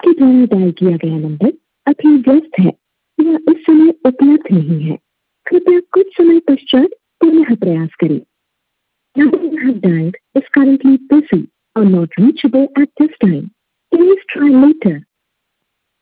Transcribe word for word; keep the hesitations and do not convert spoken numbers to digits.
आपके द्वारा डायल किया गया नंबर अभी व्यस्त है या इस समय उपलब्ध नहीं है। कृपया कुछ समय पश्चात पुनः प्रयास करें। Number you have dialed is currently busy or not reachable at this time. Please try later.